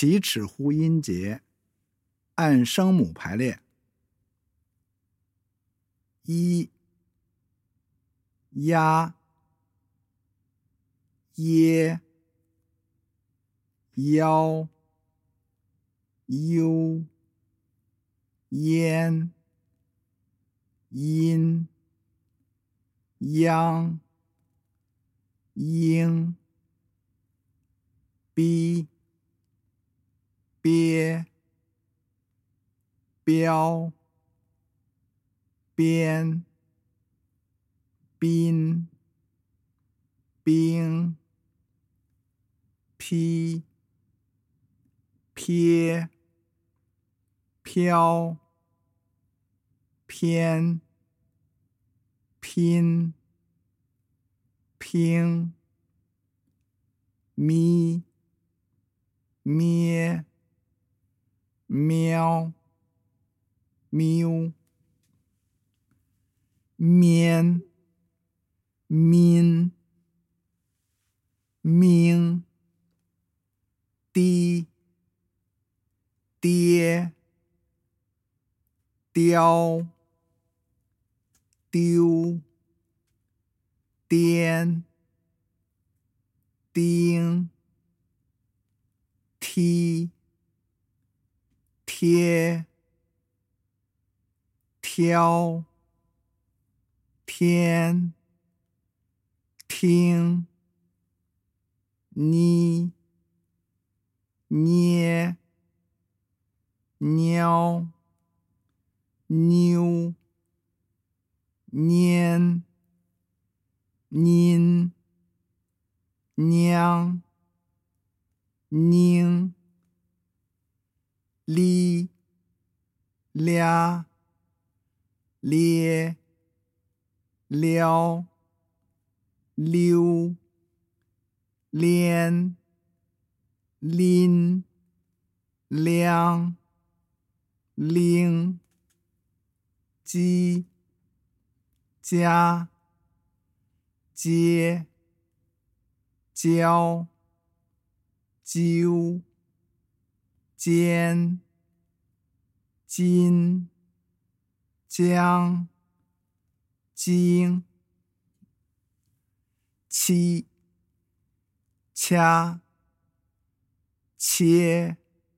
起齿呼音节，按声母排列：一、呀、耶、腰、悠、烟、阴、央、应、逼、憋、标、边、宾、兵、批、撇、飘、偏、拼、拼、咪、咩、喵、喵、面、min、明、滴、爹、雕、丢、颠、丁、踢、贴、挑、天、听、妮、捏、喵、妞、蔫、您、娘、宁、哩、俩、咧、撩、溜、连、拎、量、拎、鸡、家、接、交、揪、尖、金、将、经、七、掐、切、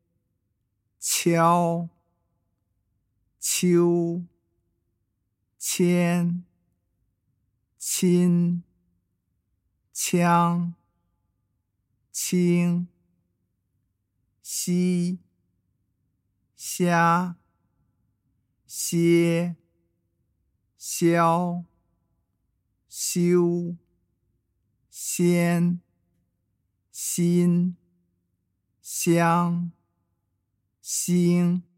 敲、秋、千、亲、枪、清、西、虾、歇、消、修、先、心、香、星。